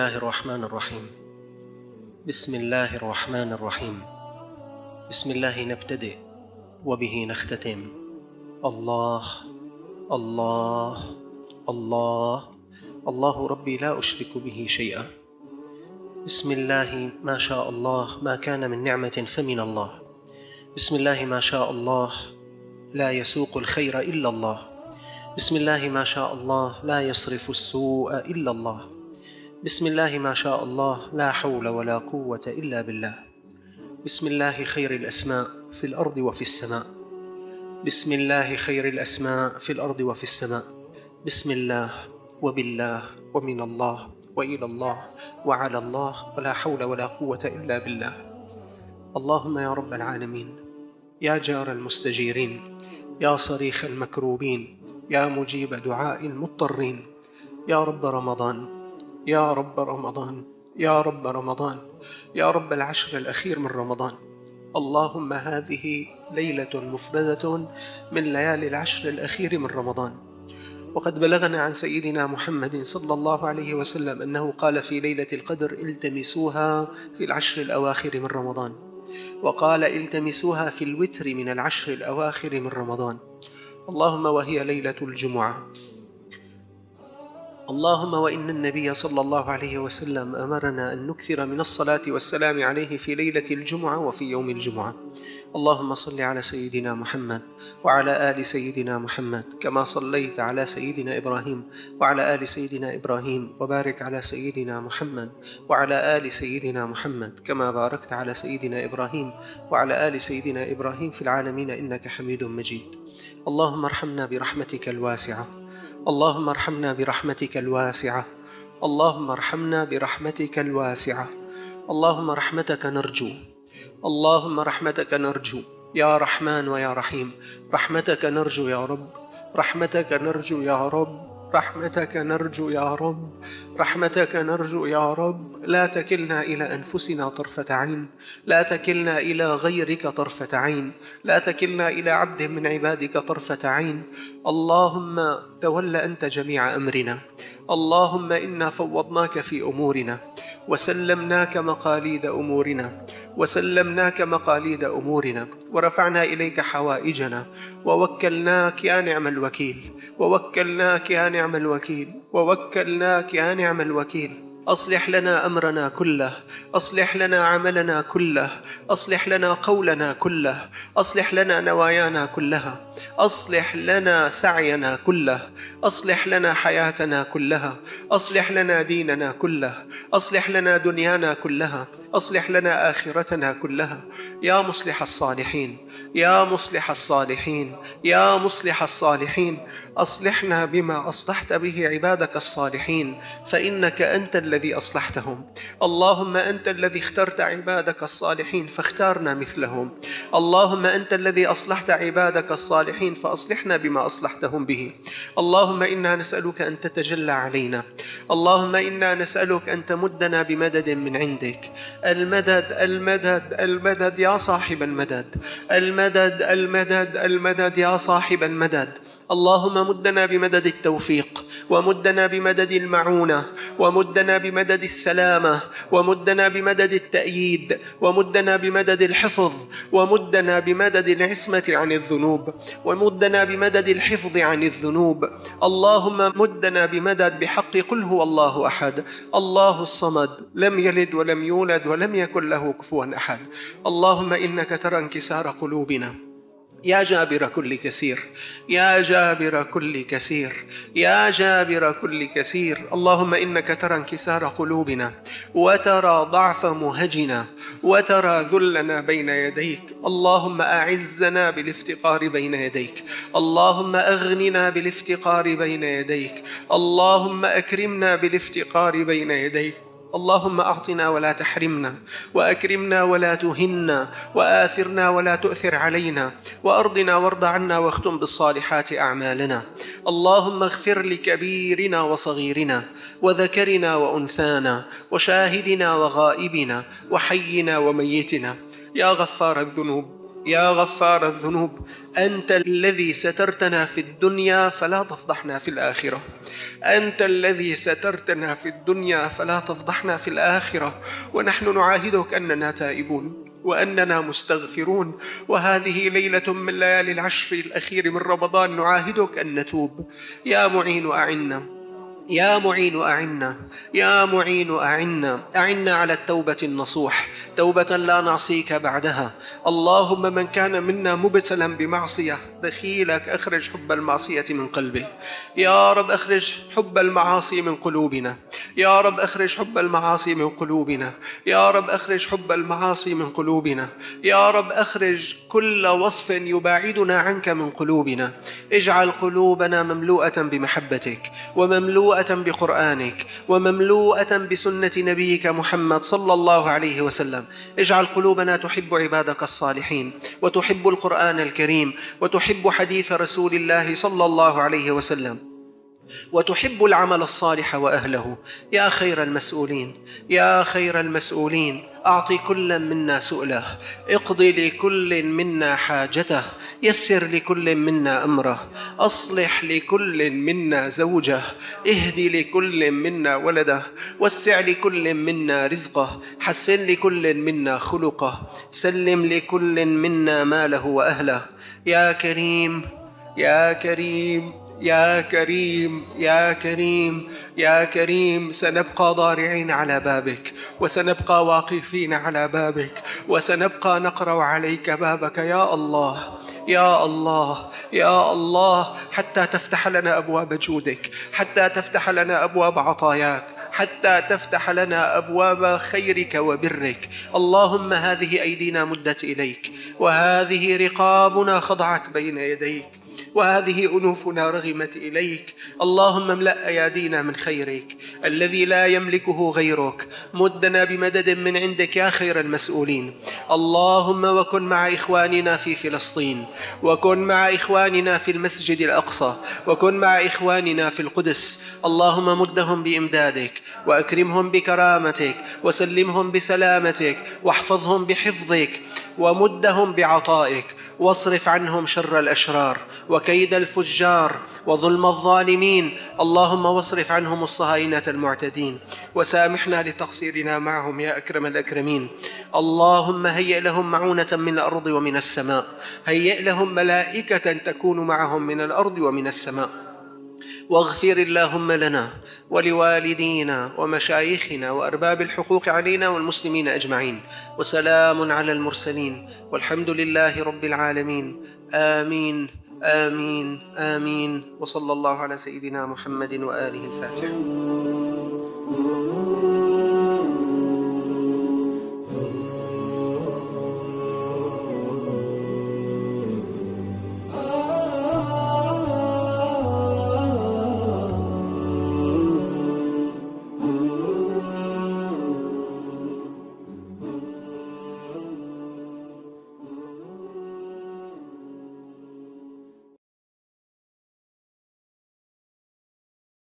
الله الرحمن الرحيم. بسم الله الرحمن الرحيم. بسم الله نبتدئ وبه نختتم. الله الله الله الله ربي لا أشرك به شيئا. بسم الله ما شاء الله، ما كان من نعمة فمن الله. بسم الله ما شاء الله، لا يسوق الخير إلا الله. بسم الله ما شاء الله، لا يصرف السوء إلا الله. بسم الله ما شاء الله، لا حول ولا قوة إلا بالله. بسم الله خير الأسماء في الأرض وفي السماء. بسم الله خير الأسماء في الأرض وفي السماء. بسم الله وبالله ومن الله وإلى الله وعلى الله، ولا حول ولا قوة إلا بالله. اللهم يا رب العالمين، يا جار المستجيرين، يا صريخ المكروبين، يا مجيب دعاء المضطرين، يا رب رمضان، يا رب رمضان، يا رب رمضان، يا رب العشر الأخير من رمضان. اللهم هذه ليلة مفردة من ليالي العشر الأخير من رمضان، وقد بلغنا عن سيدنا محمد صلى الله عليه وسلم أنه قال في ليلة القدر: التمسوها في العشر الأواخر من رمضان، وقال: التمسوها في الوتر من العشر الأواخر من رمضان. اللهم وهي ليلة الجمعة. اللهم وإن النبي صلى الله عليه وسلم أمرنا أن نكثر من الصلاة والسلام عليه في ليلة الجمعة وفي يوم الجمعة. اللهم صل على سيدنا محمد وعلى آل سيدنا محمد كما صليت على سيدنا إبراهيم وعلى آل سيدنا إبراهيم، وبارك على سيدنا محمد وعلى آل سيدنا محمد كما باركت على سيدنا إبراهيم وعلى آل سيدنا إبراهيم في العالمين إنك حميد مجيد. اللهم ارحمنا برحمتك الواسعة، اللهم ارحمنا برحمتك الواسعة، اللهم ارحمنا برحمتك الواسعة. اللهم رحمتك نرجو، اللهم رحمتك نرجو يا رحمن ويا رحيم. رحمتك نرجو يا رب، رحمتك نرجو يا رب، رحمتك نرجو يا رب، رحمتك نرجو يا رب. لا تكلنا إلى أنفسنا طرفة عين، لا تكلنا إلى غيرك طرفة عين، لا تكلنا إلى عبد من عبادك طرفة عين. اللهم تول أنت جميع أمرنا. اللهم إنا فوضناك في أمورنا، وسلمناك مقاليد أمورنا، وسلمناك مقاليد أمورنا، ورفعنا إليك حوائجنا، ووكلناك يا نعم الوكيل، ووكلناك يا نعم الوكيل، ووكلناك يا نعم الوكيل. أصلح لنا أمرنا كله، أصلح لنا عملنا كله، أصلح لنا قولنا كله، أصلح لنا نوايانا كلها، أصلح لنا سعينا كله، أصلح لنا حياتنا كلها، أصلح لنا ديننا كله، أصلح لنا دنيانا كلها، أصلح لنا آخرتنا كلها. يا مصلح الصالحين، يا مصلح الصالحين، يا مصلح الصالحين، أصلحنا بما أصلحت به عبادك الصالحين، فإنك أنت الذي أصلحتهم. اللهم أنت الذي اخترت عبادك الصالحين فاختارنا مثلهم. اللهم أنت الذي أصلحت عبادك الصالحين فأصلحنا بما أصلحتهم به. اللهم إنا نسألك أن تتجلى علينا، اللهم إنا نسألك أن تمدنا بمدد من عندك. المدد المدد المدد يا صاحب المدد، المدد المدد المدد يا صاحب المدد. اللهم مدنا بمدد التوفيق، ومدنا بمدد المعونة، ومدنا بمدد السلامة، ومدنا بمدد التأييد، ومدنا بمدد الحفظ، ومدنا بمدد العصمة عن الذنوب، ومدنا بمدد الحفظ عن الذنوب. اللهم مدنا بمدد بحق قل هو الله أحد الله الصمد، لم يلد ولم يولد ولم يكن له كفوا أحد. اللهم إنك ترى انكسار قلوبنا يا جابر كل كسير، يا جابر كل كسير، يا جابر كل كسير. اللهم إنك ترى انكسار قلوبنا، وترى ضعف مهجنا، وترى ذلنا بين يديك. اللهم أعزنا بالافتقار بين يديك، اللهم أغننا بالافتقار بين يديك، اللهم أكرمنا بالافتقار بين يديك. اللهم أعطنا ولا تحرمنا، وأكرمنا ولا تهنا، وآثرنا ولا تؤثر علينا، وأرضنا وارض عنا، واختم بالصالحات أعمالنا. اللهم اغفر لكبيرنا وصغيرنا، وذكرنا وأنثانا، وشاهدنا وغائبنا، وحينا وميتنا. يا غفار الذنوب، يا غفار الذنوب، أنت الذي سترتنا في الدنيا فلا تفضحنا في الآخرة. أنت الذي سترتنا في الدنيا فلا تفضحنا في الآخرة. ونحن نعاهدك أننا تائبون وأننا مستغفرون، وهذه ليلة من ليالي العشر الأخير من رمضان نعاهدك أن نتوب. يا معين أعنا، يا معين أعنا، يا معين أعنا، أعنا على التوبة النصوح، توبة لا نعصيك بعدها. اللهم من كان منا مبتلا بمعصية دخيلك أخرج حب المعصية من قلبه. يا رب أخرج حب المعاصي من قلوبنا، يا رب أخرج حب المعاصي من قلوبنا، يا رب أخرج حب المعاصي من قلوبنا، يا رب أخرج كل وصف يباعدنا عنك من قلوبنا. اجعل قلوبنا مملوءة بمحبتك ومملوءة بقرآنك ومملوءة بسنة نبيك محمد صلى الله عليه وسلم. اجعل قلوبنا تحب عبادك الصالحين وتحب القرآن الكريم وتحب حديث رسول الله صلى الله عليه وسلم وتحب العمل الصالح وأهله. يا خير المسؤولين، يا خير المسؤولين، أعطي كل منا سؤله، اقضي لكل منا حاجته، يسر لكل منا أمره، أصلح لكل منا زوجه، اهدي لكل منا ولده، وسع لكل منا رزقه، حسن لكل منا خلقه، سلم لكل منا ماله وأهله. يا كريم، يا كريم، يا كريم، يا كريم، يا كريم، سنبقى ضارعين على بابك، وسنبقى واقفين على بابك، وسنبقى نقرأ عليك بابك يا الله، يا الله، يا الله، حتى تفتح لنا أبواب جودك، حتى تفتح لنا أبواب عطاياك، حتى تفتح لنا أبواب خيرك وبرك. اللهم هذه أيدينا مدت إليك، وهذه رقابنا خضعت بين يديك، وهذه أنوفنا رغمت إليك. اللهم املأ أيادينا من خيرك الذي لا يملكه غيرك. مدنا بمدد من عندك يا خير المسؤولين. اللهم وكن مع إخواننا في فلسطين، وكن مع إخواننا في المسجد الأقصى، وكن مع إخواننا في القدس. اللهم مدهم بإمدادك، وأكرمهم بكرامتك، وسلمهم بسلامتك، واحفظهم بحفظك، ومدهم بعطائك، واصرف عنهم شر الأشرار وكيد الفجار وظلم الظالمين. اللهم واصرف عنهم الصهاينة المعتدين، وسامحنا لتقصيرنا معهم يا أكرم الأكرمين. اللهم هيئ لهم معونة من الأرض ومن السماء، هيئ لهم ملائكة تكون معهم من الأرض ومن السماء. واغفر اللهم لنا ولوالدينا ومشايخنا وأرباب الحقوق علينا والمسلمين أجمعين. وسلام على المرسلين والحمد لله رب العالمين. آمين آمين آمين. وصلى الله على سيدنا محمد وآله. الفاتحة.